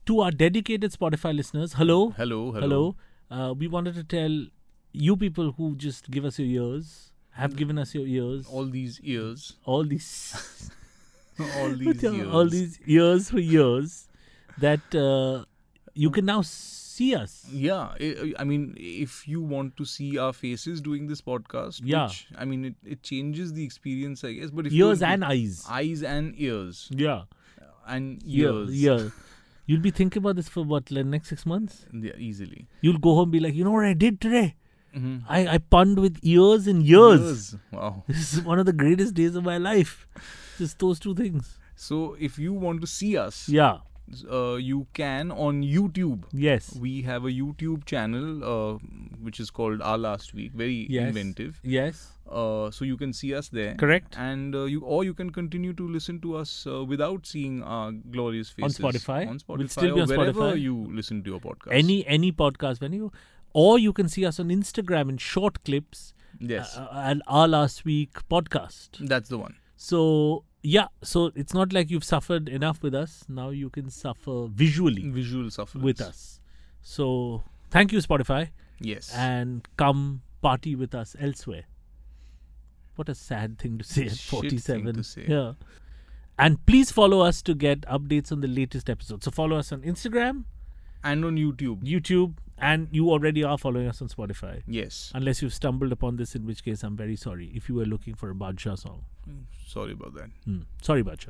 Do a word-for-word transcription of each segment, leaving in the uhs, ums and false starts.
to our dedicated Spotify listeners, hello. Hello, hello. Hello. Uh, we wanted to tell you people who just give us your ears, have given us your ears. All these ears. All these... all these years. All these years for years that uh, you can now see us. Yeah. I, I mean, if you want to see our faces doing this podcast, Yeah. which, I mean, it, it changes the experience, I guess. But if Ears you, and eyes. Eyes and ears. Yeah. And Yeah. ears. Yeah. You'll be thinking about this for what, like next six months? Yeah, easily. You'll go home and be like, you know what I did today? Mm-hmm. I, I punned with ears and years. Ears. Wow. This is one of the greatest days of my life. Just those two things. So, if you want to see us, Yeah. uh, you can on YouTube. Yes. We have a YouTube channel uh, which is called Our Last Week. Very Yes. inventive. Yes. Uh, so you can see us there. Correct. And uh, you or you can continue to listen to us uh, without seeing our glorious faces. On Spotify. On Spotify We'll still be or on wherever Spotify. you listen to your podcast. Any any podcast venue. Or you can see us on Instagram in short clips. Yes. Uh, and Our Last Week podcast. That's the one. So, yeah. So, it's not like you've suffered enough with us. Now you can suffer visually Visual sufferance. with us. So, thank you, Spotify. Yes. And come party with us elsewhere. What a sad thing to say at Shit forty-seven. thing to say. Yeah. And please follow us to get updates on the latest episodes. So follow us on Instagram, and on YouTube. YouTube, and you already are following us on Spotify. Yes. Unless you've stumbled upon this, in which case I'm very sorry. If you were looking for a Badshah song. Sorry about that. Hmm. Sorry, Badshah.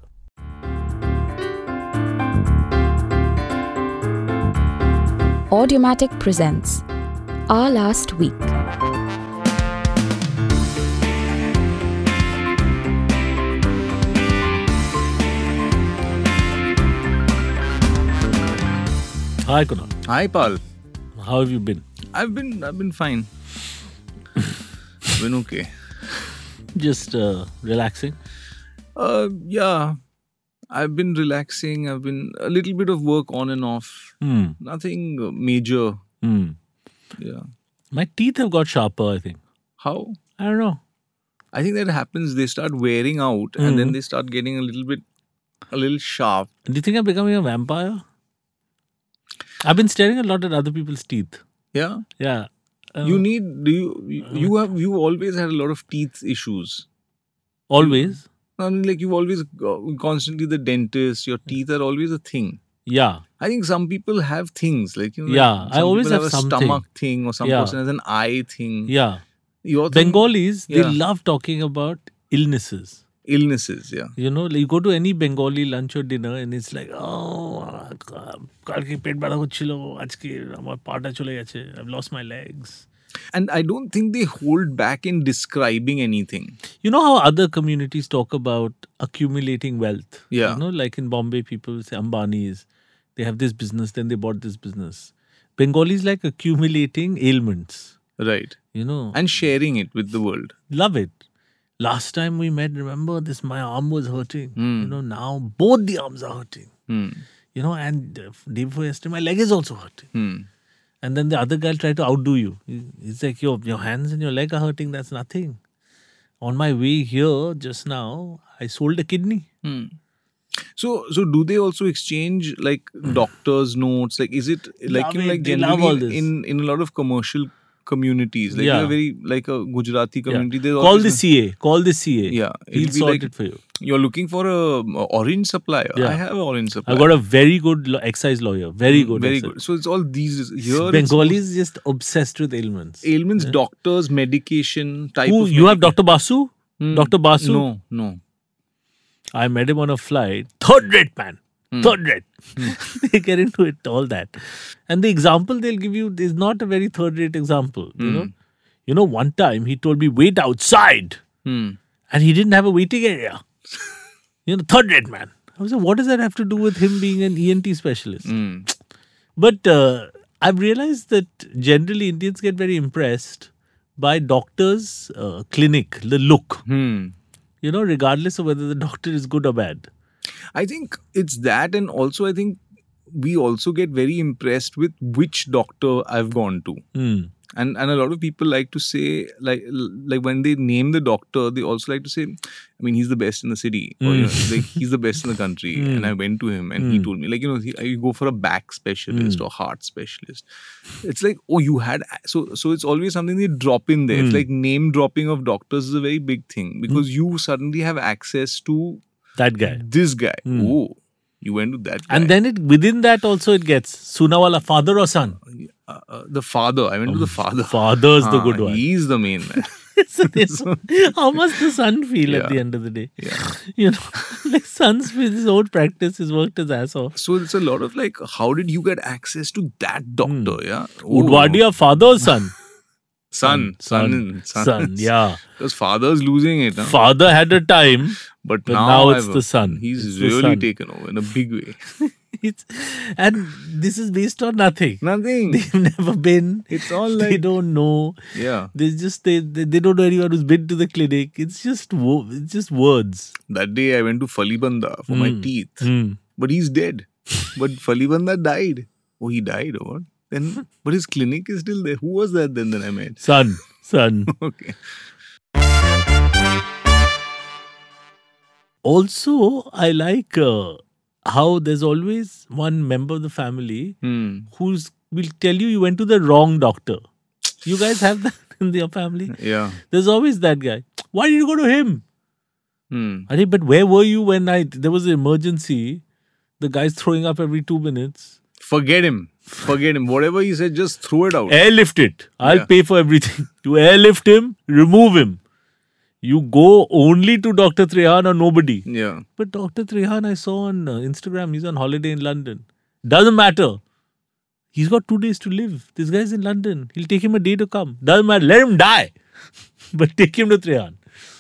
Audiomatic presents Our Last Week. Hi, Kunal. Hi, Pal. How have you been? I've been I've been fine. been okay. Just uh, relaxing. Uh, yeah. I've been relaxing. I've been a little bit of work on and off. Hmm. Nothing uh, major. Hmm. Yeah. My teeth have got sharper, I think. How? I don't know. I think that happens. They start wearing out, Mhm. and then they start getting a little bit, a little sharp. Do you think I'm becoming a vampire? I've been staring a lot at other people's teeth. Yeah. Yeah. Uh, you need. Do you? You, you have. You always had a lot of teeth issues. always? I mean, like you always go, constantly the dentist. Your teeth are always a thing. Yeah. I think some people have things like you know. Yeah, like I some always people have a something. stomach thing, or some Yeah. person has an eye thing. Yeah. Your thing, Bengalis, they Yeah. love talking about illnesses. illnesses. Yeah. You know, like you go to any Bengali lunch or dinner and it's like, oh, কালকে পেট ব্যথা হচ্ছিল, আজকে আমার পাটা চলে গেছে, I've lost my legs. And I don't think they hold back in describing anything. You know how other communities talk about accumulating wealth? Yeah. You know, like in Bombay, people say Ambanis, they have this business, then they bought this business. Bengalis like accumulating ailments, Right. you know. And sharing it with the world. Love it. Last time we met, remember this, my arm was hurting. Hmm. You know, now both the arms are hurting. Hmm. You know, and uh, day before yesterday, my leg is also hurting. Hmm. And then the other guy tried to outdo you. He- He's like, your, your hands and your leg are hurting, that's nothing. On my way here, just now, I sold a kidney. Hmm. So, so do they also exchange like doctors' notes? Like, is it like Love you know, it. like They love generally all this. in in a lot of commercial communities, like Yeah. you're very like a Gujarati community. there's Call always the a- C A. Call the C A. Yeah, He'll it'll be sort like- it for you. You're looking for a, a orange supplier. Yeah. I have an orange supplier. I've got a very good lo- excise lawyer. Very good. Very excise. good. So it's all these here. Bengalis just obsessed with ailments. it's ailments, doctors, medication, type Who, of. you have medication. Doctor Basu? Hmm. Doctor Basu? No, no. I met him on a flight. Third rate, man. Hmm. Third rate. They get into it, all that. And the example they'll give you is not a very third rate example. You know? You know, one time he told me, wait outside. Hmm. And he didn't have a waiting area. You know, third rate, man. I was like, what does that have to do with him being an E N T specialist? Hmm. But uh, I've realized that generally Indians get very impressed by doctors' uh, clinic, the look. Hmm. You know, regardless of whether the doctor is good or bad. I think it's that, and also I think we also get very impressed with which doctor I've gone to. Hmm. And and a lot of people like to say, like like when they name the doctor, they also like to say, I mean, he's the best in the city, or you know, like, he's the best in the country. Mm. And I went to him, and Mm. he told me, like, you know, he, you go for a back specialist Mm. or heart specialist. It's like, oh, you had so so. It's always something they drop in there. It's Mm. like name dropping of doctors is a very big thing because you suddenly have access to That guy. this guy. Mm. Oh, you went to that guy. And then it within that also it gets Sunawala, father or son? Uh, uh, the father. I went to the father. Father's the Ah, good one. He's the main man. So this- how must the son feel at Yeah. the end of the day? Yeah. You know, like son's with his own practice, he's worked his ass off. So it's a lot of like, how did you get access to that doctor? Hmm. Yeah. Oh, Udwadia, father or son? Son, son, son, son, son, yeah. Because father's losing it. Huh? Father had a time, But, but now, now it's I've- the son. He's It's the really son. taken over in a big way. it's, and this is based on nothing. Nothing. They've never been. It's all They like, don't know. yeah. They just they, they they don't know anyone who's been to the clinic. It's just wo- it's just words. That day I went to Falibanda for my Mm. teeth. Mm. But he's dead. But Falibanda died. Oh, he died or what? Then, but his clinic is still there. Who was that then that I met? Son, son. Okay. Also, I like uh, how there's always one member of the family Hmm. who's will tell you you went to the wrong doctor. You guys have that in your family? Yeah. There's always that guy. Why did you go to him? Hmm. Are but where were you when I there was an emergency? The guy's throwing up every two minutes. Forget him. Forget him. Whatever he said, just throw it out. Airlift it. I'll Yeah. pay for everything. You airlift him, remove him. You go only to Doctor Trehan or nobody. Yeah. But Doctor Trehan, I saw on uh, Instagram, he's on holiday in London. Doesn't matter. He's got two days to live. This guy's in London. He'll take him a day to come. Doesn't matter. Let him die. But take him to Trehan.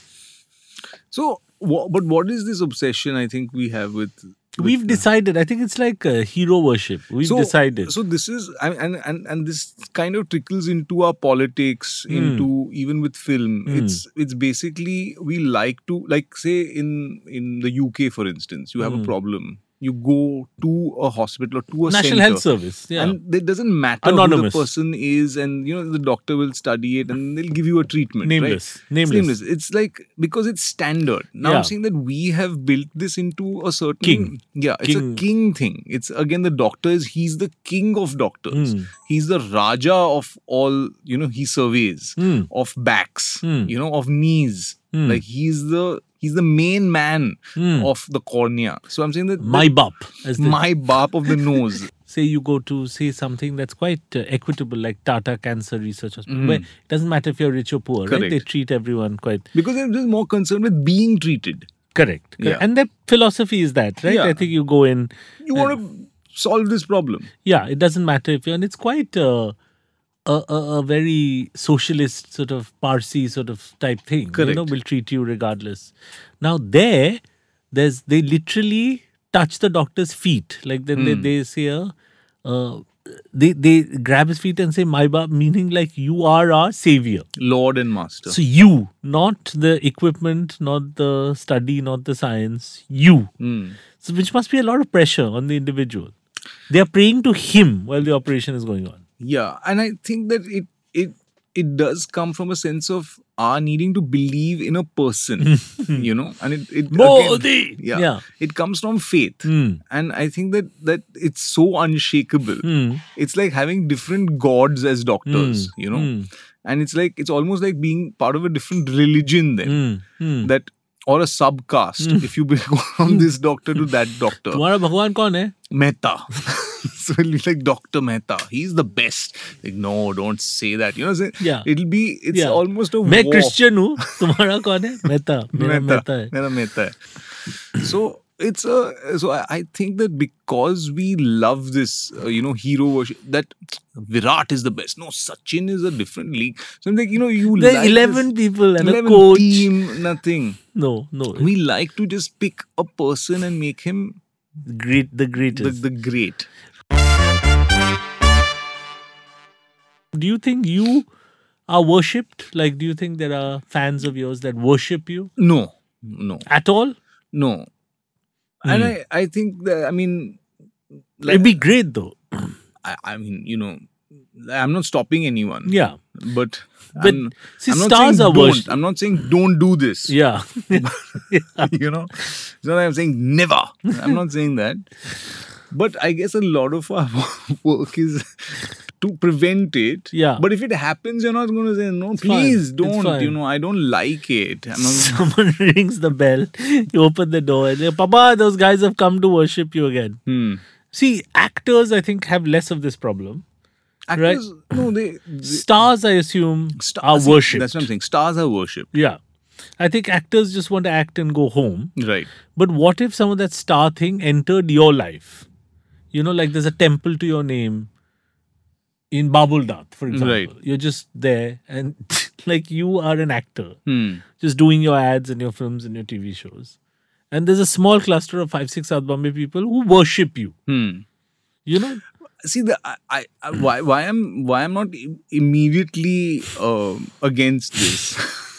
So, wha- but what is this obsession I think we have with. with We've decided. I think it's like uh, hero worship. We've so, decided. So this is and, and and and this kind of trickles into our politics, Hmm. into even with film. Mm. It's it's basically we like to like say in in the U K for instance, you have Mm. a problem. You go to a hospital or to a National center, Health Service. Yeah. and it doesn't matter Anonymous. who the person is, and you know the doctor will study it and they'll give you a treatment. Nameless. Right? Nameless. It's nameless. It's like because it's standard. Now Yeah. I'm saying that we have built this into a certain King. Yeah, it's King. a king thing. It's again the doctor is he's the king of doctors. Mm. He's the Raja of all, you know, he surveys Mm. of backs, Mm. you know, of knees. Mm. Like he's the he's the main man Mm. of the cornea. So I'm saying that My bop. As they my bap of the nose. say you go to say something that's quite uh, equitable, like Tata Cancer Research Hospital, Mm. where it doesn't matter if you're rich or poor, right? Correct. They treat everyone quite Because they're just more concerned with being treated. correct. correct. Yeah. And their philosophy is that, right? Yeah. I think you go in, You want to solve this problem. yeah, it doesn't matter if you're, and it's quite uh, a, a, a very socialist sort of Parsi sort of type thing. You Correct. know, will treat you regardless. Now there, there's they literally touch the doctor's feet. Like then they, Hmm. they say, uh, uh, they they grab his feet and say, "My ba," meaning like you are our savior. Lord and master. So you, not the equipment, not the study, not the science. You. Hmm. So which must be a lot of pressure on the individual. They are praying to him while the operation is going on. Yeah, and I think that it it it does come from a sense of our needing to believe in a person, you know, and it it again, Modi! yeah, Yeah. it comes from faith, Hmm. and I think that that it's so unshakable. Hmm. It's like having different gods as doctors, you know, Hmm. and it's like it's almost like being part of a different religion then Hmm. Hmm. that. Or a subcaste if you go from this doctor to that doctor. तुम्हारा भगवान कौन है? Mehta. So it'll be like Doctor Mehta. He's the best. Like, no, don't say that. You know what I'm saying? Yeah. It'll be, it's Yeah. almost a मैं war. Christian हूँ. तुम्हारा कौन है? मेहता. मेरा मेहता है. Mera Mehta hai. So it's a, so I, I think that because we love this, uh, you know, hero worship, that Virat is the best. No, Sachin is a different league. So I'm like, you know, you There are like eleven this, people and eleven a coach. team, nothing. No, no. We like to just pick a person and make him Great, the the, greatest. the great. Do you think you are worshipped? Like, do you think there are fans of yours that worship you No, no, at all? no. And Hmm. I, I think that, I mean, like, It'd be great though. I, I mean, you know, I'm not stopping anyone. Yeah. But, But I'm, see, I'm not stars saying are don't. worshipped. I'm not saying don't do this. Yeah. You know, so I'm saying never. I'm not saying that. But I guess a lot of our work is to prevent it. Yeah. But if it happens, you're not going to say no. fine. Please It's don't. fine. You know, I don't like it. I'm not, Someone rings the bell, you open the door, and they, Papa, those guys have come to worship you again. hmm. See, actors, I think, have less of this problem. Actors, no, they, they Stars, I assume, Star- are see, worshipped. That's what I'm saying. Stars are worshipped. Yeah. I think actors just want to act and go home. Right. But what if some of that star thing entered your life? You know, like there's a temple to your name in Babul Nath, for example. Right. You're just there and like you are an actor, Hmm. just doing your ads and your films and your T V shows. And there's a small cluster of five, six South Bombay people who worship you. Hmm. You know? See, the I, I, I why why I'm why I'm not i- immediately uh, against this.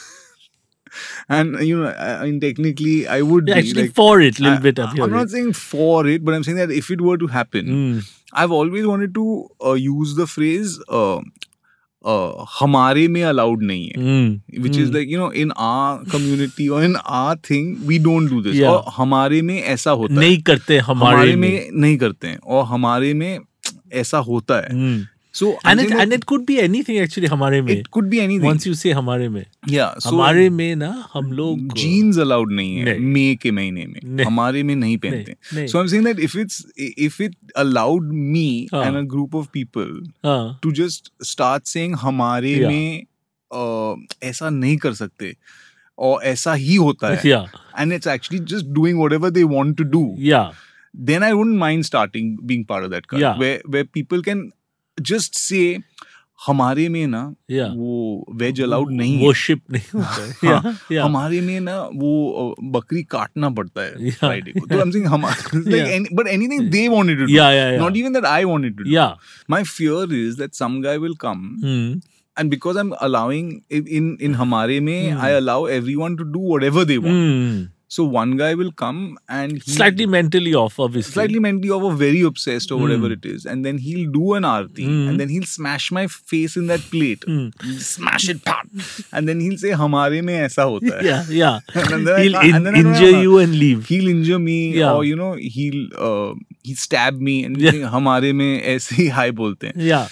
And you know, I, I mean, technically, I would be, Actually, like, for it, a little I, bit. I'm I'm hearing. not saying for it, but I'm saying that if it were to happen, Mm. I've always wanted to uh, use the phrase uh, uh, "हमारे में allowed नहीं है," Mm. which is like, you know, in our community or in our thing, we don't do this. Yeah. और हमारे में ऐसा होता है. नहीं करते हमारे हमारे में. में नहीं करते हैं और हमारे में ऐसा होता है. Mm. So And I'm it saying and it could be anything actually. हमारे में. it could be anything. Once you say हमारे में. Yeah. So हमारे में ना हम लोग jeans allowed नहीं है नहीं. मई के महीने में. नहीं. हमारे में नहीं पहनते. नहीं. So I'm saying that if it's if it allowed me हाँ. and a group of people हाँ. to just start saying हमारे Yeah. में uh, ऐसा नहीं कर सकते और ऐसा ही होता है. Yeah. And it's actually just doing whatever they want to do. Yeah. Then I wouldn't mind starting being part of that cult. Yeah. Where where people can just say हमारे में ना Yeah. वो वेज अलाउड नहीं है. Worship नहीं होता है. हाँ, Yeah. Yeah. हमारे में ना वो अ, बकरी काटना पड़ता है Yeah. फ्राइडे को. तो I'm saying हमारे like Yeah. any, but anything they wanted to do. Yeah, yeah, yeah. Not even that I wanted to do. Yeah. My fear is that some guy will come Mm. and because I'm allowing in in, in हमारे में I allow everyone to do whatever they want. Mm. So one guy will come and he, Slightly mentally off, obviously. slightly mentally over, very obsessed or whatever it is, and then he'll do an aarti, Mm. and then he'll smash my face in that plate, Mm. He'll smash it, pat, and then he'll say, "हमारे में ऐसा होता है." Yeah, yeah. And then I He'll can't- in, and then I don't injure know. you and leave. He'll injure me, Yeah. or you know, he'll uh, he stab me, and Yeah. think, हमारे में ऐसे ही हाय बोलते हैं. Yeah.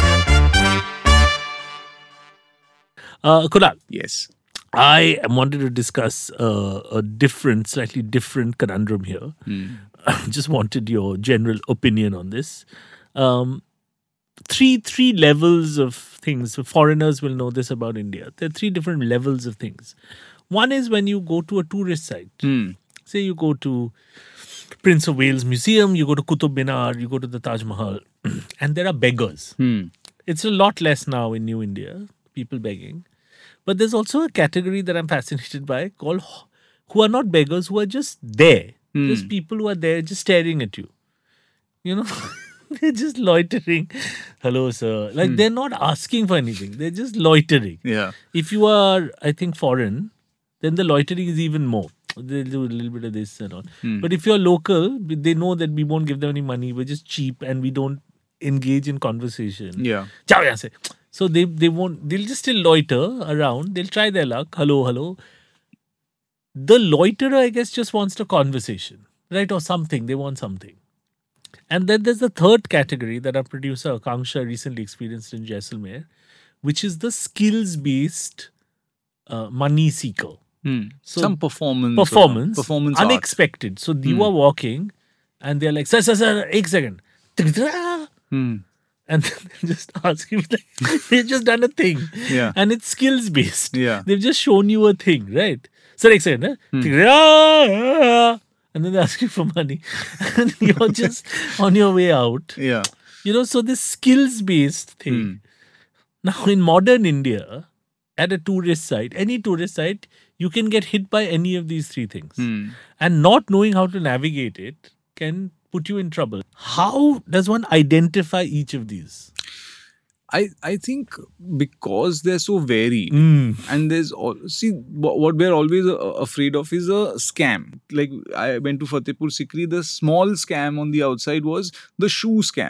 Uh, Kunal, Yes. I wanted to discuss uh, a different, slightly different conundrum here. Just wanted your general opinion on this. Um, three three levels of things. Foreigners will know this about India. There are three different levels of things. One is when you go to a tourist site. Hmm. Say you go to Prince of Wales Museum, you go to Qutub Minar, you go to the Taj Mahal, and there are beggars. Hmm. It's a lot less now in New India, people begging. But there's also a category that I'm fascinated by called who are not beggars, who are just there. Hmm. Just people who are there just staring at you. You know, they're just loitering. Hello, sir. Like they're not asking for anything. They're just loitering. Yeah. If you are, I think, foreign, then the loitering is even more. They'll do a little bit of this and all. Hmm. But if you're local, they know that we won't give them any money. We're just cheap and we don't engage in conversation. Yeah. Ciao, yahan se. So they they won't. They'll just still loiter around. They'll try their luck. Hello, hello. The loiterer, I guess, just wants a conversation, right, or something. They want something. And then there's the third category that our producer Akanksha recently experienced in Jaisalmer, which is the skills-based uh, money seeker. Hmm. So Some performance. or Performance, Performance. art. unexpected. So you are walking, and they're like, "Sir, sir, sir, ek second." Hmm. And they just ask you, like, they've just done a thing. Yeah. And it's skills based. Yeah. They've just shown you a thing, right? So, like, say, na? And then they ask you for money. And you're just on your way out. Yeah. You know, so this skills based thing. Now, in modern India, at a tourist site, any tourist site, you can get hit by any of these three things. Hmm. And not knowing how to navigate it can put you in trouble. How does one identify each of these? I, I think because they're so varied Mm. and there's all, see what, what we're always uh, afraid of is a scam. Like I went to Fatehpur Sikri, the small scam on the outside was the shoe scam.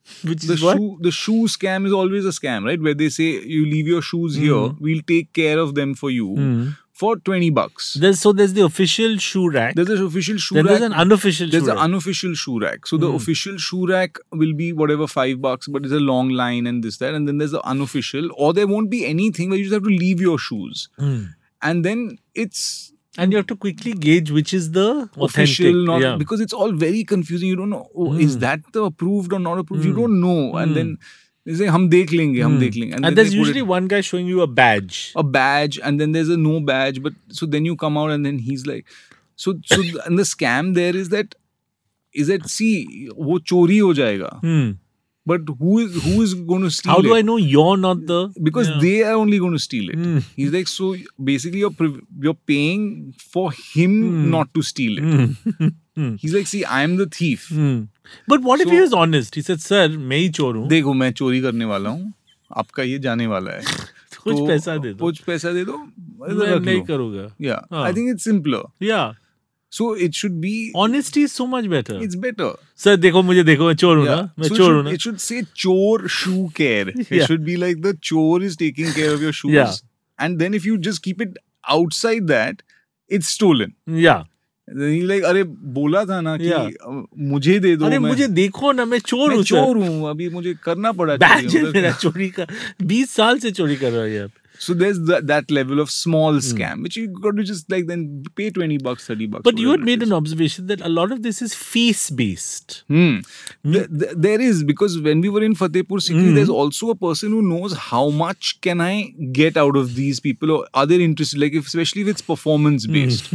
Which the is what? shoe the shoe scam is always a scam, right? Where they say you leave your shoes here, we'll take care of them for you for twenty bucks. There's, so there's the official shoe rack. There's an official shoe then rack. there's an unofficial There's shoe an rack. unofficial shoe rack. So the official shoe rack will be whatever five bucks, but it's a long line and this, that. And then there's the unofficial, or there won't be anything where you just have to leave your shoes. And then it's And you have to quickly gauge which is the official, authentic. not yeah. because it's all very confusing. You don't know, oh, is that the approved or not approved? You don't know. And then they say, hum dekh lenge, hum dekh lenge. And, then there's they put usually it- one guy showing you a badge. a badge, and then there's a no badge. But so then you come out and then he's like, so so and the scam there is that is that see wo chori ho jayega. Hmm. But who is who is going to steal How do it? I know you're not the... Because Yeah. they are only going to steal it. Mm. He's like, so basically you're priv- you're paying for him not to steal it. Hmm. He's like, see, I'm the thief. Hmm. But what if So- he was honest? He said, sir, मैं ही चोर हूँ. देखो मैं चोरी करने वाला हूँ, आपका ये जाने वाला है. कुछ तो पैसा दे दो. कुछ पैसा दे दो, मैं रख नहीं लो. करूँगा. Yeah, हाँ. I think it's simpler. Yeah. So it should be. Honesty is so much better. It's better. Sir देखो मुझे देखो मैं चोर हूँ Yeah. ना. मैं So it चोर should, हूँ ना. it should say chore shoe care. It Yeah. should be like the chore is taking care of your shoes. Yeah. And then if you just keep it outside that, it's stolen. Yeah. Then he's like, अरे बोला था ना कि Yeah. अ, मुझे दे दो. अरे मैं, मुझे देखो ना मैं चोर मैं हूँ चोर सर. हूँ, अभी मुझे करना पड़ा. बैच चोरी. है मेरा चोरी का. बीस साल से चोरी कर रहा है यार. So there's that, that level of small scam, which you got to just like then pay twenty bucks, thirty bucks. But you had whatever it made is. an observation that a lot of this is face based. Hmm. Th- th- there is, because when we were in Fatehpur Sikri, there's also a person who knows how much can I get out of these people, or are they interested, like if, especially if it's performance based.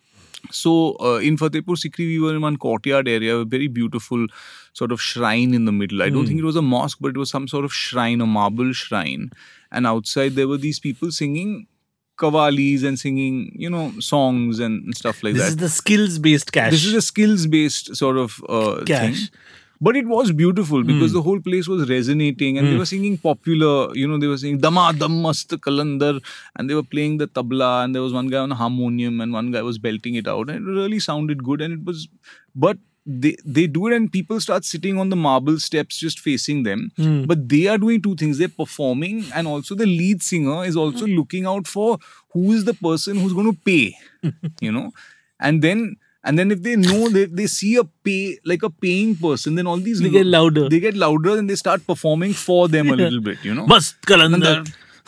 So uh, in Fatehpur Sikri, we were in one courtyard area, a very beautiful sort of shrine in the middle. I don't think it was a mosque, but it was some sort of shrine, a marble shrine. And outside there were these people singing kavalis and singing, you know, songs and stuff like This that. is the skills based cash. This is a skills-based sort of uh, Cash. thing. But it was beautiful because the whole place was resonating and they were singing popular, you know, they were singing Dama Dam Mast Kalandar and they were playing the tabla and there was one guy on a harmonium and one guy was belting it out and it really sounded good and it was, but they they do it and people start sitting on the marble steps just facing them. But they are doing two things. They're performing and also the lead singer is also looking out for who is the person who's going to pay, you know. And then and then if they know, they, they see a pay, like a paying person, then all these They get louder. They get louder and they start performing for them a little bit, you know. Must Kalandar.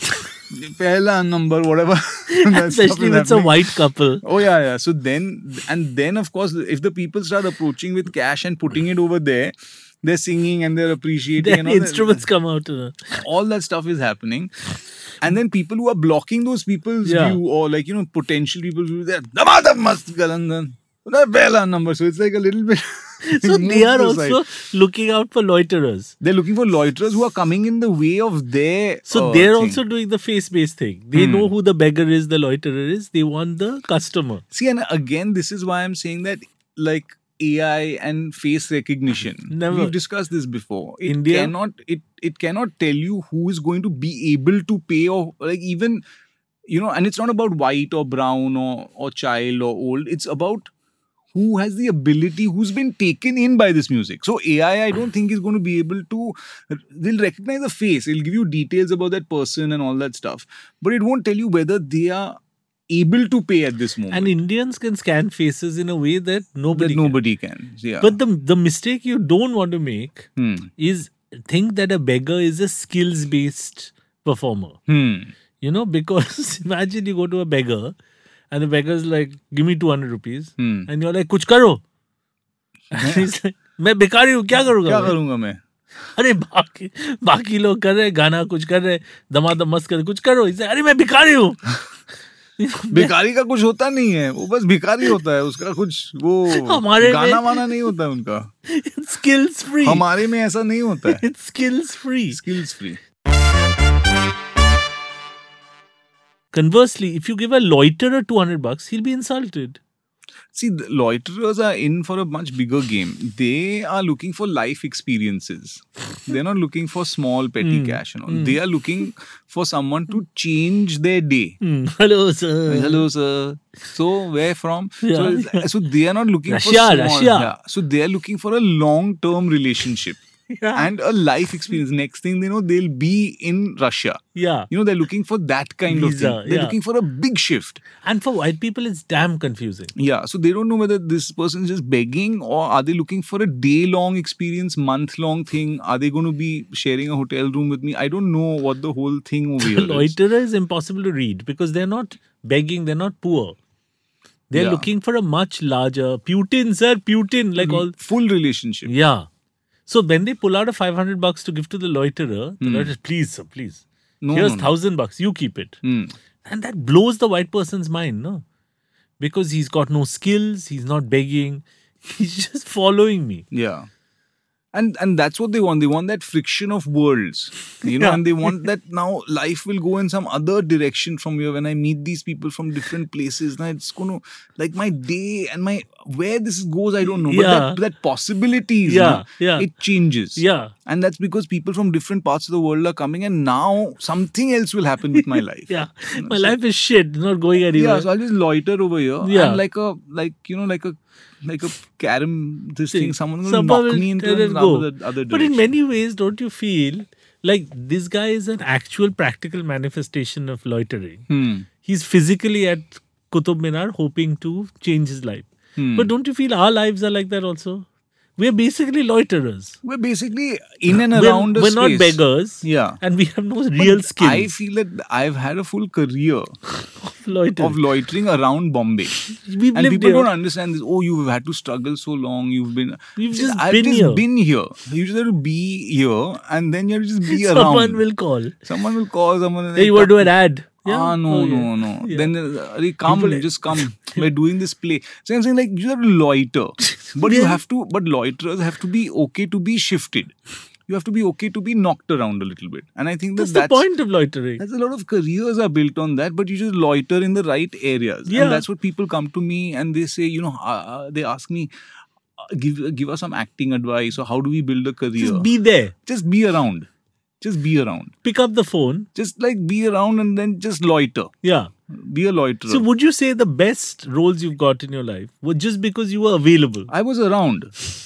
Pehla number, whatever. That stuff Especially is with a happening. white couple. Oh yeah, yeah. So then, and then of course, if the people start approaching with cash and putting it over there, they're singing and they're appreciating. Then and all instruments come out. Uh, That, all that stuff is happening. And then people who are blocking those people's Yeah. view, or like, you know, potential people who are there, must Galandan. Bela number. So it's like a little bit. so move they are to the side. also looking out for loiterers. They're looking for loiterers who are coming in the way of their. So uh, they're thing. also doing the face-based thing. They know who the beggar is, the loiterer is. They want the customer. See, and again, this is why I'm saying that, like, A I and face recognition. Never. We've discussed this before. It India- cannot. It it cannot tell you who is going to be able to pay, or like even, you know. And it's not about white or brown or or child or old. It's about who has the ability, who's been taken in by this music. So A I, I don't think is going to be able to, they'll recognize the face. It'll give you details about that person and all that stuff. But it won't tell you whether they are able to pay at this moment. And Indians can scan faces in a way that nobody that can. nobody can. Yeah. But the, the mistake you don't want to make Hmm. is think that a beggar is a skills-based performer. Hmm. You know, because imagine you go to a beggar and the beggar's like, give me two hundred rupees. Hmm. And you're like, कुछ करो. And he's like, मैं भिखारी हूँ, क्या करूँगा क्या मैं? करूंगा मैं? अरे बाकी बाकी लोग कर रहे गाना कुछ कर रहे दमादम मस्त कर कुछ करो इसे अरे मैं भिखारी हूँ भिखारी का कुछ होता नहीं है, वो बस भिखारी होता है, उसका कुछ वो हमारे में- गाना वाना नहीं होता है उनका. स्किल्स फ्री हमारे में ऐसा नहीं होता है. It's skills free Skills free. conversely if you give a loiterer two hundred bucks he'll be insulted. See, the loiterers are in for a much bigger game. They are looking for life experiences. They're not looking for small petty cash and all. They are looking for someone to change their day. Hmm. Hello sir. Hello, sir. So, where from? Yeah, so, yeah. so, they are not looking Russia, for small. Russia. Yeah. So, they are looking for a long-term relationship. Yeah. and a life experience. Next thing they know, they'll be in Russia. Yeah. You know, they're looking for that kind Visa, of thing. They're yeah. looking for a big shift. And for white people, it's damn confusing. Yeah, so they don't know whether this person is just begging or are they looking for a day-long experience, month-long thing? Are they going to be sharing a hotel room with me? I don't know what the whole thing over here is. Loiterer is impossible to read because they're not begging, they're not poor. They're Yeah. looking for a much larger Putin, sir, Putin, like all. Full relationship. Yeah. So when they pull out a five hundred bucks to give to the loiterer, the Hmm. loiterer, please, sir, please. No, Here's no, no. thousand bucks, you keep it. Hmm. And that blows the white person's mind, no? Because he's got no skills, he's not begging, he's just following me. Yeah. And and that's what they want. They want that friction of worlds. You know, Yeah. and they want that now life will go in some other direction from here. When I meet these people from different places, now it's going to, like my day and my, where this goes, I don't know. But Yeah. that, that possibilities, Yeah, na, yeah. it changes. Yeah. And that's because people from different parts of the world are coming and now something else will happen with my life. Yeah. You know, My so- life is shit, it's not going anywhere. Yeah, so I'll just loiter over here. Yeah. And like a, like, you know, like a, like a carom, this thing, someone's going to Someone knock will me into tell it go. another, other But in direction. many ways, don't you feel like this guy is an actual practical manifestation of loitering? Hmm. He's physically at Qutub Minar hoping to change his life. Hmm. But don't you feel our lives are like that also? We're basically loiterers. We're basically in and We're, around a we're not space. beggars. Yeah. And we have no real But skills I feel that I've had a full career of loitering. of loitering around Bombay. We've And lived people here. don't understand this. Oh, you've had to struggle so long. You've been. You've It's just I've been just here. been here. You just have to be here and then you have to just be around. Someone will call. Someone will call someone. and Hey, you want to do an ad? Ah, no, Oh, no, yeah. no. Yeah. Then, uh, Arey, come, People- just come. We're doing this play. So I'm saying, like, you have to loiter. But you Yeah. have to, but loiterers have to be okay to be shifted. You have to be okay to be knocked around a little bit. And I think that That's, that's, the point of loitering. that's a lot of careers are built on that, but you just loiter in the right areas. Yeah. And that's what people come to me and they say, you know, uh, they ask me, uh, give give us some acting advice or how do we build a career? Just be there. Just be around. Just be around. Pick up the phone. Just like be around and then just loiter. Yeah. Be a loiterer. So would you say the best roles you've got in your life were just because you were available? I was around.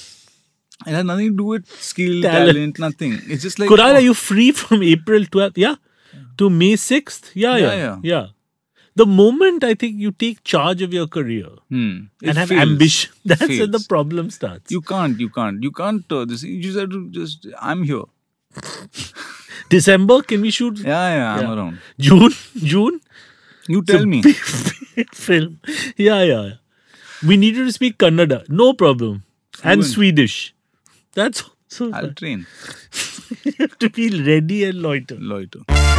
It had nothing to do with skill, Talent. talent, nothing. It's just like Quran, oh, are you free from April twelfth? Yeah. To May sixth? Yeah, yeah, Yeah, yeah. yeah. The moment I think you take charge of your career hmm, it and have fails. ambition, that's when the Fails. problem starts. You can't, you can't, you can't. Uh, this, you just have to just. I'm here. December, can we shoot? Yeah, yeah, I'm Yeah. around. June? June? You tell me. Film. Yeah, yeah, yeah. We need you to speak Kannada. No problem. And Fluent. Swedish. That's also I'll train. you have to be ready and loiter. Loiter.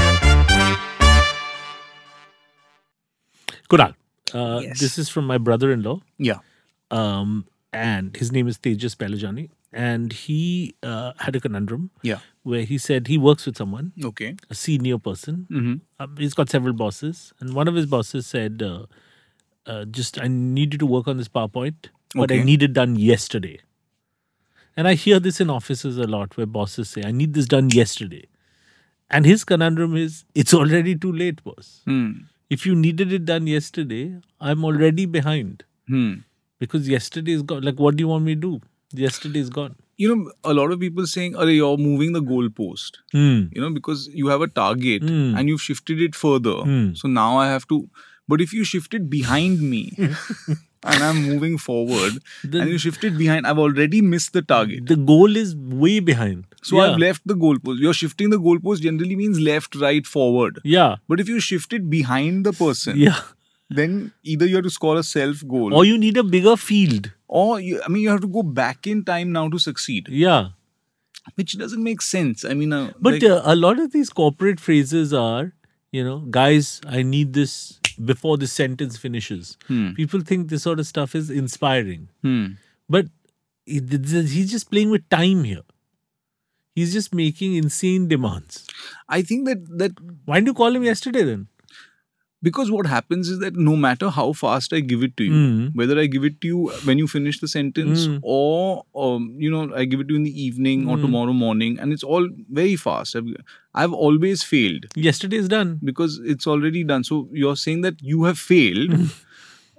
Kunal, uh, Yes. this is from my brother-in-law. Yeah. Um, and his name is Tejas Pelajani. And he uh, had a conundrum Yeah. where he said he works with someone, Okay. a senior person. Mm-hmm. Um, he's got several bosses. And one of his bosses said, uh, uh, just, I need you to work on this PowerPoint, but I Okay. need it done yesterday. And I hear this in offices a lot where bosses say, I need this done yesterday. And his conundrum is, it's already too late, boss. Hmm. If you needed it done yesterday, I'm already behind. Hmm. Because yesterday is gone. Like, what do you want me to do? Yesterday is gone. You know, a lot of people saying, "Arey, you're moving the goalpost." Hmm. You know, because you have a target Hmm. and you've shifted it further. Hmm. So now I have to. But if you shift it behind me and I'm moving forward The- and you shift it behind, I've already missed the target. The goal is way behind. So yeah. I've left the goalpost. You're shifting the goalpost generally means left, right, forward. Yeah. But if you shift it behind the person, Yeah. then either you have to score a self goal Or you need a bigger field. or you, I mean, you have to go back in time now to succeed, Yeah. which doesn't make sense. I mean, uh, But like- uh, a lot of these corporate phrases are, you know, guys, I need this before this sentence finishes. Hmm. People think this sort of stuff is inspiring. Hmm. But he- he's just playing with time here. He's just making insane demands. I think that that Why didn't you call him yesterday then? because what happens is that no matter how fast I give it to you, Mm. whether I give it to you when you finish the sentence Mm. or um, you know I give it to you in the evening or Mm. tomorrow morning, and it's all very fast. I've, I've always failed Yesterday is done. because it's already done. So you're saying that you have failed.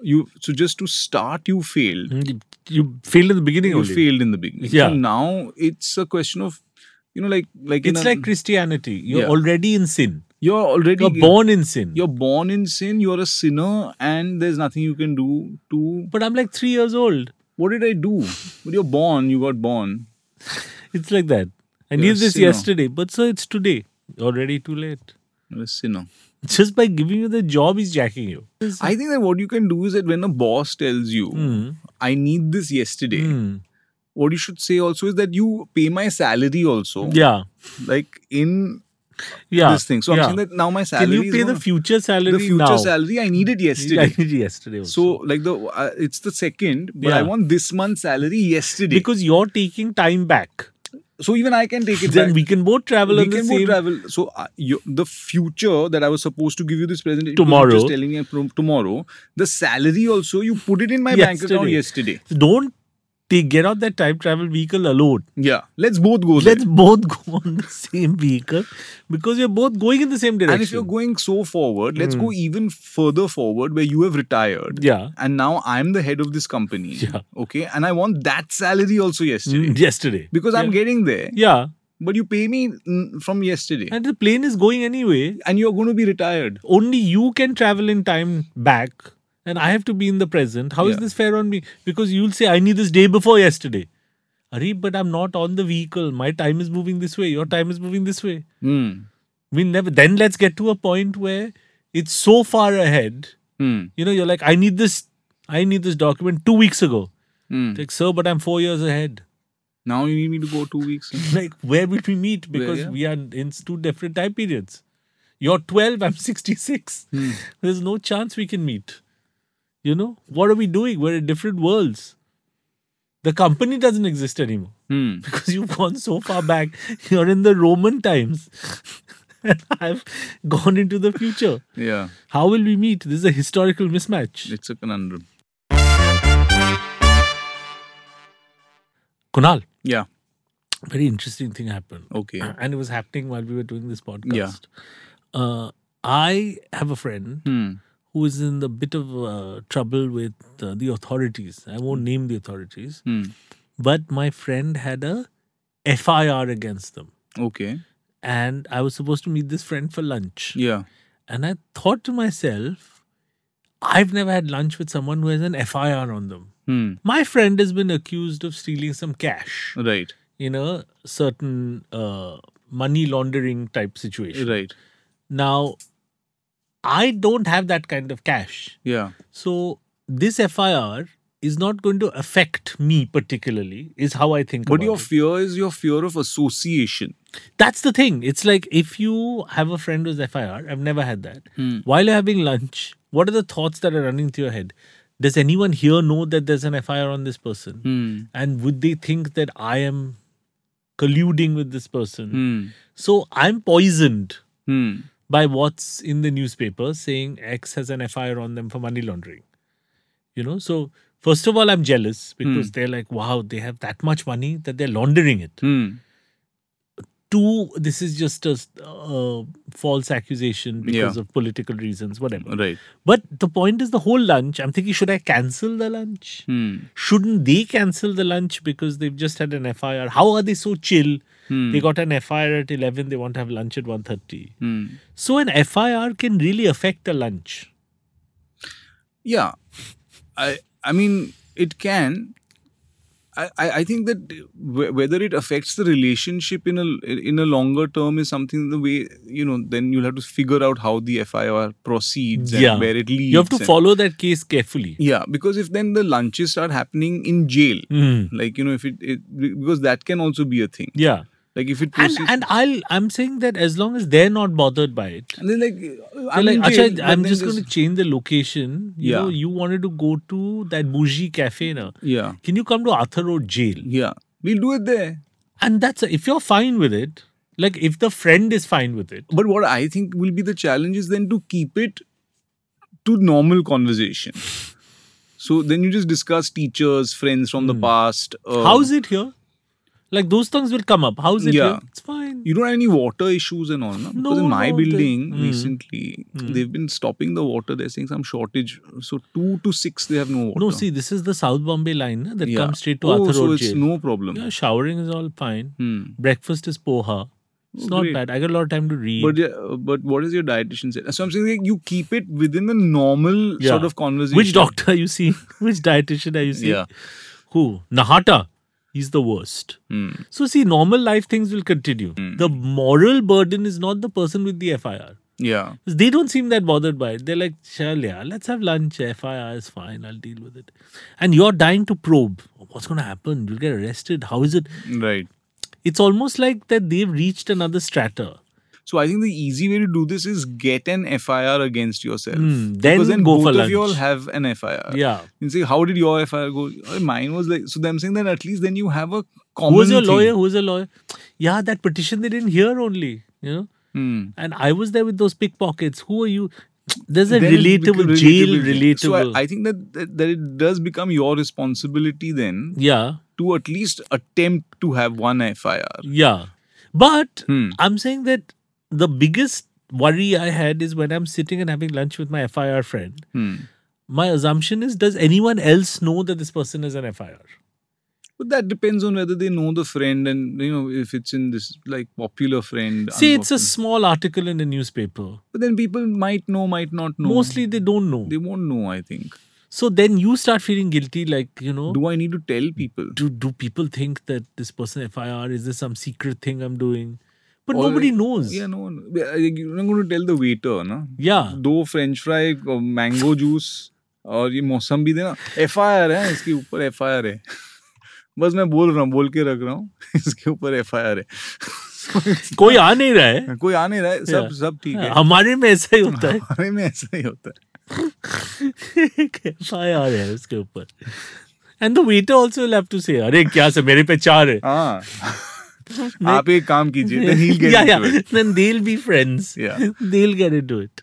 You so just to start, you failed. You, you failed in the beginning You only. failed in the beginning. Yeah. So now it's a question of, you know, like like in It's a- like Christianity. You're Yeah. already in sin. you're already You're born in sin. You're born in sin. You're a sinner, and there's nothing you can do to. But I'm like three years old. What did I do? But you're born. You got born. It's like that. I You're knew a this sinner. yesterday, but sir, it's today. Already too late. You're a sinner. Just by giving you the job, he's jacking you. I think that what you can do is that when a boss tells you, Hmm. I need this yesterday, Hmm. what you should say also is that you pay my salary also. Yeah. Like in Yeah. this thing. So I'm yeah. saying that now my salary Can you is pay the gonna- future salary the future now? salary, I need it I yesterday. need yesterday also. So like the uh, it's the second, but Yeah. I want this month's salary yesterday. because you're taking time back. so even I can take it Then back. we can both travel we on the can same. both travel. So uh, you, the future that I was supposed to give you this presentation Tomorrow. just telling me from tomorrow, the salary also you put it in my bank account Yesterday. yesterday. So don't take, get out that time travel vehicle alone. Yeah, let's both go there. Let's both go on the same vehicle because we're both going in the same direction. And if you're going so forward, let's Hmm. go even further forward where you have retired. Yeah. And now I'm the head of this company. Yeah. Okay. And I want that salary also yesterday. Mm, yesterday. Because I'm Yeah. getting there. Yeah. But you pay me mm, from yesterday. And the plane is going anyway. And you're going to be retired. Only you can travel in time back. And I have to be in the present. How is Yeah. this fair on me? Because you'll say, I need this day before yesterday. Arey, but I'm not on the vehicle. My time is moving this way. Your time is moving this way. Hmm. We never. Then let's get to a point where it's so far ahead. Hmm. You know, you're like, I need this. I need this document two weeks ago. Hmm. Like, sir, but I'm four years ahead. Now you need me to go two weeks. Like, where will we meet? Because yeah. we are in two different time periods. You're twelve. I'm sixty-six. Hmm. There's no chance we can meet. You know, what are we doing? We're in different worlds. The company doesn't exist anymore Hmm. because you've gone so far back. You're in the Roman times. And I've gone into the future. Yeah. How will we meet? This is a historical mismatch. It's a conundrum. Kunal, Yeah. very interesting thing happened. Okay. And it was happening while we were doing this podcast. Yeah. Uh, I have a friend Hmm. who is in a bit of uh, trouble with uh, the authorities. I won't name the authorities. Hmm. But my friend had a F I R against them. Okay. And I was supposed to meet this friend for lunch. Yeah. And I thought to myself, I've never had lunch with someone who has an F I R on them. Hmm. My friend has been accused of stealing some cash Right. in a certain uh, money laundering type situation. Right. Now, I don't have that kind of cash. Yeah. So, this F I R is not going to affect me particularly, is how I think But about your it. fear is your fear of association. That's the thing. It's like if you have a friend who's F I R, I've never had that. Hmm. While you're having lunch, what are the thoughts that are running through your head? Does anyone here know that there's an F I R on this person? Hmm. And would they think that I am colluding with this person? Hmm. So I'm poisoned Hmm. by what's in the newspaper saying X has an F I R on them for money laundering. You know, so first of all, I'm jealous because they're like, wow, they have that much money that they're laundering it. Hmm. Two, this is just a uh, false accusation because Yeah. of political reasons, whatever. Right. But the point is the whole lunch. I'm thinking, should I cancel the lunch? Hmm. Shouldn't they cancel the lunch because they've just had an F I R? How are they so chill? Hmm. They got an F I R at eleven, they want to have lunch at one thirty. Hmm. So an F I R can really affect a lunch. Yeah. I I mean, it can. I, I I think that wh- whether it affects the relationship in a in a longer term is something the way, you know, then you'll have to figure out how the F I R proceeds and Yeah. where it leads. You have to and- follow that case carefully. Yeah, because if then the lunches start happening in jail, Mm. like, you know, if it, it because that can also be a thing. Yeah. Like if it And proceeds, and I'll I'm saying that as long as they're not bothered by it. and then like, They're I'm like, in Acha, jail, but I'm then just there's- going to change the location. You Yeah. know, you wanted to go to that bougie cafe now. Yeah, Can you come to Arthur Road jail? yeah, we'll do it there. And that's if you're fine with it, like if the friend is fine with it. But what I think will be the challenge is then to keep it to normal conversation. So then you just discuss teachers, friends from the past. Uh, How's it here? Like those things will come up. How's it Yeah. here? It's fine. You don't have any water issues and all, no? Because No, in my no, the- building Mm. recently, they've been stopping the water. They're saying some shortage. So two to six, they have no water. No, see, this is the South Bombay line na, that Yeah. comes straight to oh, Arthur so Road it's jail. no problem. Yeah, showering is all fine. Hmm. Breakfast is poha. It's Oh, not great. bad. I got a lot of time to read. But yeah, but what is your dietitian say? So I'm saying like, you keep it within a normal Yeah. sort of conversation. Which doctor are you seeing? Which dietitian are you seeing? Yeah. Who? Nahata. He's the worst. Hmm. So see, normal life things will continue. The moral burden is not the person with the F I R. Yeah. They don't seem that bothered by it. They're like, chal, yeah, let's have lunch. F I R is fine. I'll deal with it. And you're dying to probe. What's going to happen? You'll get arrested. How is it? Right. It's almost like that they've reached another strata. So I think the easy way to do this is get an F I R against yourself. Hmm, then because then go both for of lunch. you all have an F I R. Yeah. You say, how did your F I R go? Oh, mine was like, so I'm saying that at least then you have a common Who was your thing. lawyer? Who was your lawyer? Yeah, that petition they didn't hear only, you know. Hmm. And I was there with those pickpockets. Who are you? There's a Then it relatable, becomes jail relatable. relatable. So I, I think that, that that it does become your responsibility then yeah, to at least attempt to have one F I R. yeah. But Hmm. I'm saying that the biggest worry I had is when I'm sitting and having lunch with my F I R friend. Hmm. My assumption is, does anyone else know that this person is an F I R? But that depends on whether they know the friend and, you know, if it's in this like popular friend. See, it's a unpopular. small article in a newspaper. But then people might know, might not know. Mostly they don't know. They won't know, I think. So then you start feeling guilty, like, you know, Do I need to tell people? do, do people think that this person F I R, is this some secret thing I'm doing? But Or nobody like- knows. Yeah, no one. Yeah, You're not going to tell the waiter, na? Yeah. दो French fry, और mango juice और ये मौसम्बी देना. F I R है, इसके ऊपर F I R है. बस मैं बोल रहा हूँ, बोल के रख रहा हूँ. इसके ऊपर F I R है. कोई आ नहीं रहा है. कोई आ नहीं रहा है, सब Yeah. सब ठीक है. हमारे में ऐसा ही होता है. हमारे में ऐसा ही होता है. F I R है उसके ऊपर. And the waiter also will have to say, अरे क्या से मेरे पे चार है. हाँ. आप एक काम कीजिए. Then he'll get yeah, into yeah. it. Then they'll be friends. Yeah. They'll get into it.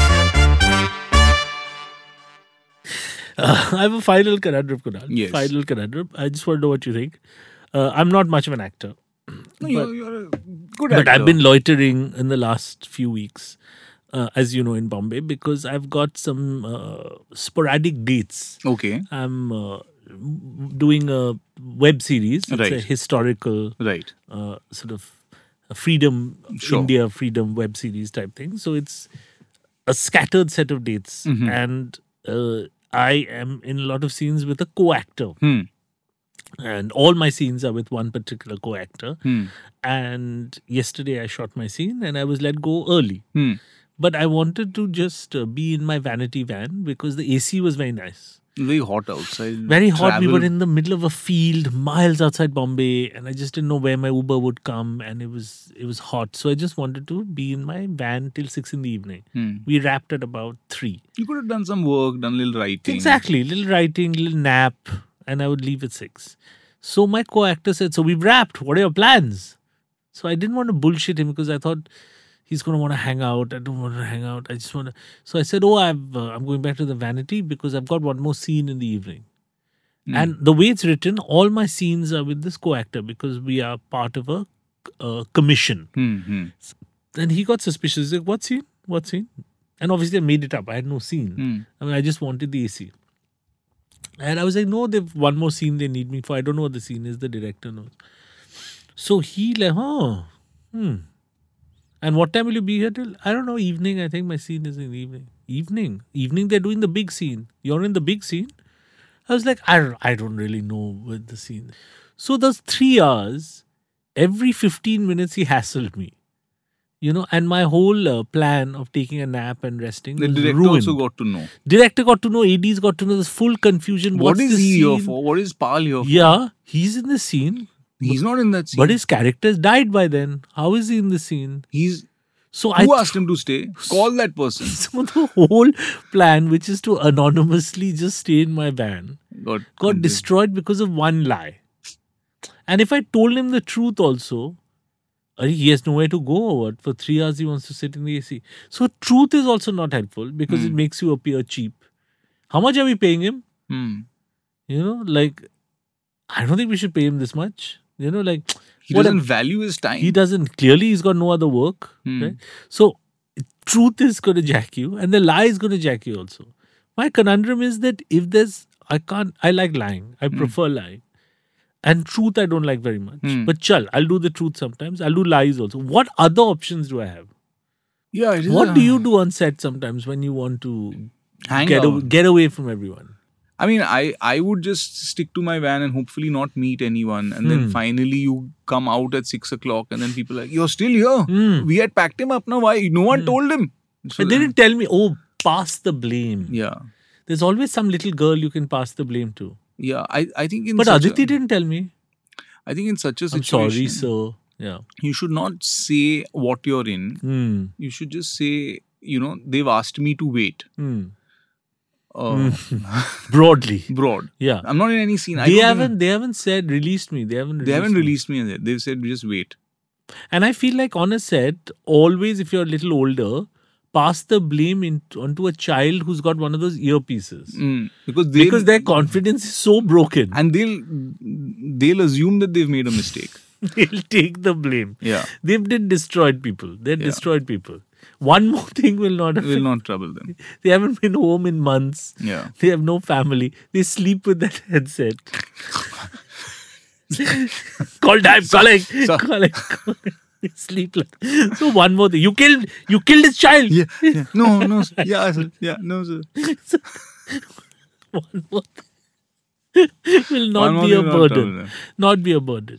Uh, I have a final conundrum, Kunal. Yes. Final conundrum. I just want to know what you think. Uh, I'm not much of an actor. No, you're, you're a good But actor. I've been loitering in the last few weeks, uh, as you know, in Bombay, because I've got some uh, sporadic dates. Okay. I'm uh, doing a web series. It's a Right. historical Right. uh, sort of a freedom, Sure. India freedom web series type thing. So it's a scattered set of dates. Mm-hmm. And uh, I am in a lot of scenes with a co-actor. Hmm. And all my scenes are with one particular co-actor. Hmm. And yesterday I shot my scene and I was let go early. Hmm. But I wanted to just uh, be in my vanity van because the A C was very nice. Very hot outside. Very hot. We Travel- were in the middle of a field, miles outside Bombay, and I just didn't know where my Uber would come, and it was it was hot. So I just wanted to be in my van till six in the evening. Hmm. We wrapped at about three. You could have done some work, done a little writing. Exactly, little writing, little nap, and I would leave at six. So my co-actor said, "So we've wrapped. What are your plans?" So I didn't want to bullshit him because I thought he's going to want to hang out. I don't want to hang out. I just want to. So I said, "Oh, I've, uh, I'm going back to the vanity because I've got one more scene in the evening." And the way it's written, all my scenes are with this co-actor because we are part of a uh, commission. Hmm. Hmm. And he got suspicious. He's like, "What scene? What scene?" And obviously, I made it up. I had no scene. Hmm. I mean, I just wanted the A C. And I was like, "No, they've one more scene they need me for. I don't know what the scene is. The director knows." So he like, "Oh, hmm." And what time will you be here till? I don't know, evening. I think my scene is in the evening. Evening. Evening, they're doing the big scene. You're in the big scene? I was like, I don't, I don't really know what the scene. So those three hours, every fifteen minutes he hassled me. You know, and my whole uh, plan of taking a nap and resting The was director ruined. also got to know. Director got to know, A Ds got to know, there's full confusion. What What's is this he here scene? for? What is Pal here for? Yeah, he's in the scene. He's not in that scene. But his character has died by then. How is he in the scene? He's. So I Who asked him to stay? Call that person. so the whole plan, which is to anonymously just stay in my van, Got, got destroyed because of one lie. And if I told him the truth also, uh, he has nowhere to go or what? For three hours he wants to sit in the A C. So truth is also not helpful because it makes you appear cheap. How much are we paying him? Hmm. You know, like, I don't think we should pay him this much. You know, like, He What a- doesn't value his time. He doesn't. Clearly, he's got no other work. Hmm. Right? So, truth is going to jack you, and the lie is going to jack you also. My conundrum is that if there's, I can't, I like lying. I prefer lying. And truth, I don't like very much. Hmm. But chal, I'll do the truth sometimes. I'll do lies also. What other options do I have? Yeah, it is What a do you do on set sometimes when you want to hang get, out. aw- get away from everyone? I mean, I, I would just stick to my van and hopefully not meet anyone. And Hmm. then finally you come out at six o'clock and then people are like, you're still here. Hmm. We had packed him up now. Why? No one told him. So But they didn't tell me, oh, pass the blame. yeah. There's always some little girl you can pass the blame to. Yeah. I, I think in But such Aditi a, didn't tell me. I think in such a I'm situation, sorry, sir. Yeah. you should not say what you're in. Hmm. You should just say, you know, they've asked me to wait. Hmm. Uh, Broadly. broad. Yeah. I'm not in any scene. I They don't haven't they haven't said released me. They haven't released They haven't me. released me. Yet. They've said just wait. And I feel like on a set, always if you're a little older, pass the blame in, onto a child who's got one of those earpieces. Mm. Because they Because their confidence is so broken. and they'll they'll assume that they've made a mistake. They'll take the blame. Yeah. They've did destroyed people. They're Yeah. destroyed people. One more thing will not affect. Will not trouble them. They haven't been home in months. Yeah. They have no family. They sleep with that headset. Call time, calling, so- calling, calling. They sleep like. So one more thing. You killed. You killed his child. Yeah. yeah. No, no. Sir. Yeah, sir. Yeah, no, sir. One more thing. Will not One more be a thing will not trouble burden. them. Not be a burden.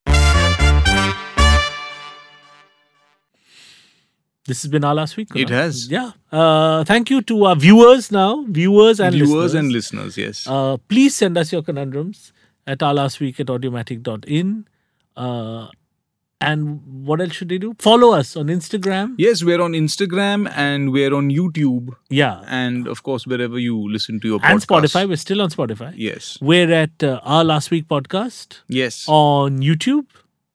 This has been our last week. It Kunal. has. Yeah. Uh, thank you to our viewers now, viewers and Viewers listeners. and listeners, yes. Uh, please send us your conundrums at our last week at audiomatic dot in. Uh, and what else should they do? Follow us on Instagram. yes, we're on Instagram and we're on YouTube Yeah. and of course wherever you listen to your And podcast. Spotify. We're still on Spotify. Yes. We're at uh, our last week podcast Yes. on YouTube.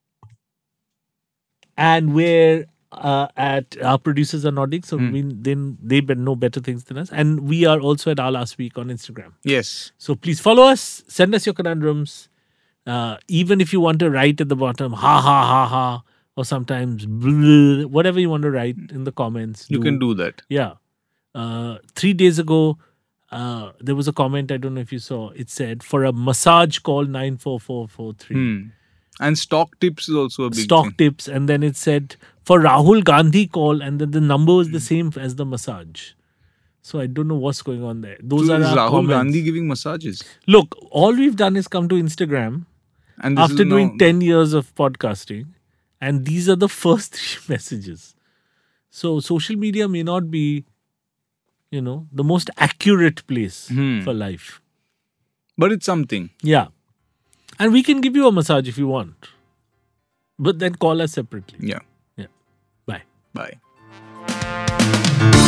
And we're uh, at our producers are nodding, so Hmm. we then they be- know better things than us. And we are also at our last week on Instagram. Yes. So please follow us, send us your conundrums. Uh, even if you want to write at the bottom, ha ha ha ha, or sometimes bleh, whatever you want to write in the comments. You can do that. Yeah. Uh, three days ago, uh, there was a comment, I don't know if you saw, it said, for a massage call nine four four four three. Hmm. And stock tips is also a big Stock thing. tips, and then it said for Rahul Gandhi call, and then the number was the same as the massage. So I don't know what's going on there. Those So are is our Rahul comments. Gandhi giving massages. Look, all we've done is come to Instagram And this after is doing now, ten years of podcasting, and these are the first three messages. So social media may not be, you know, the most accurate place Hmm. for life. But it's something. Yeah. And we can give you a massage if you want. But then call us separately. Yeah. Yeah. Bye. Bye.